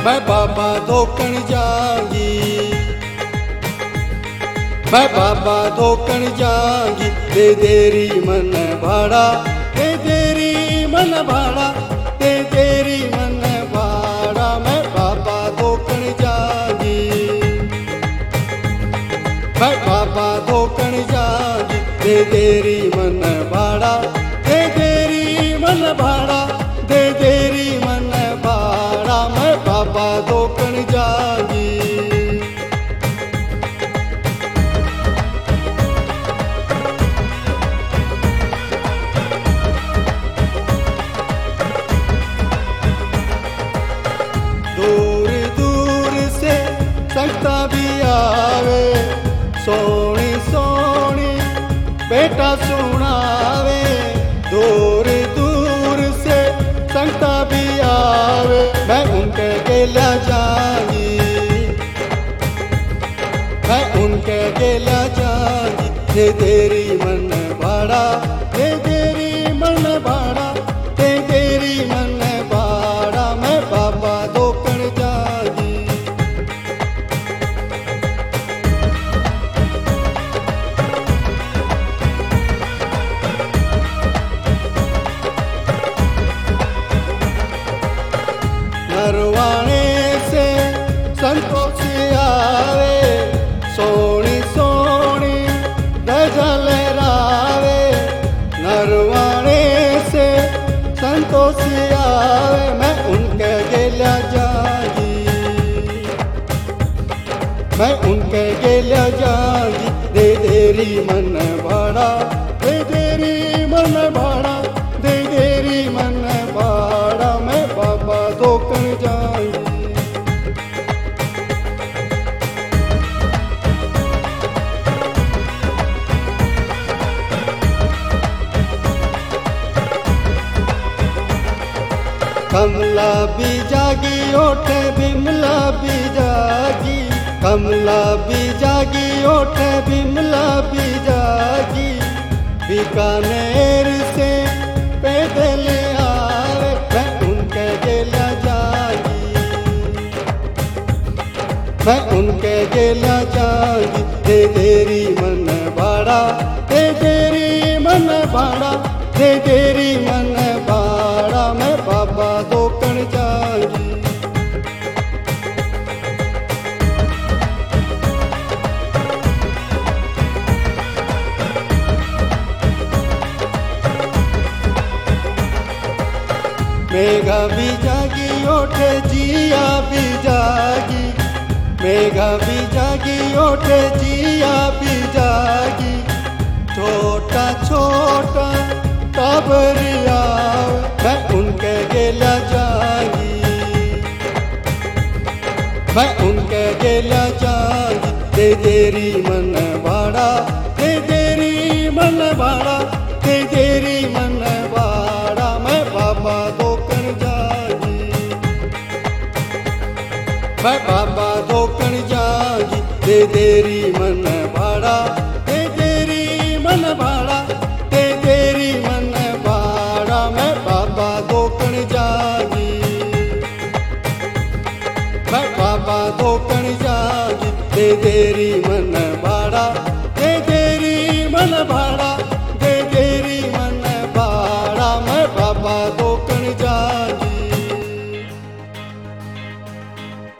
मैं बाबा धोकण जागी, मैं बाबा धोकण जागी। दे देरी मन भाड़ा, दे देरी मन भाड़ा, दे देरी मन भाड़ा। मैं बाबा धोकण जागी, मैं बाबा धोकण जागी। दे देरी मन भाड़ा, दे देरी मन भाड़ा, दे देरी मन भाड़ा। मैं बाबा धोकण जागी। दूर दूर से संगता भी आवे, सोनी सोनी बेटा सुनावे। दूर दूर से संगता भी आवे, मैं उनके गेला जागी, मैं उनके गेला जागी। दे देरी मन भाड़ा, दे देरी मन भाड़ा, दे देरी मन भाड़ा। मैं बाबा धोकण जागी। नरवाणे से संतोष आवे, सोनी सोनी ध्वजा लहरावे। नरवाणे से संतोष आवे, मैं उनके गेला जागी, मैं उनके गेला जागी। दे देरी मन भाड़ा, दे देरी मन भाड़ा, दे देरी मन भाड़ा। मैं बाबा धोकण जागी। कमला भी जागी ओठे, बिमला भी जागी। कमला भी जागी ओठे, बिमला भी जागी। बीकानेर से पैदल आवे, मैं उनके गेला जागी, मैं उनके गेला जागी। दे देरी मन भाड़ा, दे देरी मन भाड़ा, दे देरी मन भाड़ा। मैं बाबा धोकण जागी। मेघा भी जागी ओठे, जिया भी जागी। मेघा भी जागी ओठे, जिया भी जागी। छोटा छोटा टाबरिया, मैं उनके गेला जागी, मैं उनके गेला जागी। दे देरी मन भाड़ा, दे देरी मन भाड़ा, दे देरी मन भाड़ा। मैं बाबा धोकण जागी, मैं बाबा धोकण जागी। दे देरी मन भाड़ा, दे देरी मन भाड़ा, दे देरी मन भाड़ा। मैं बाबा धोकण जागी, मैं बाबा धोकण जागी। दे देरी मन भाड़ा।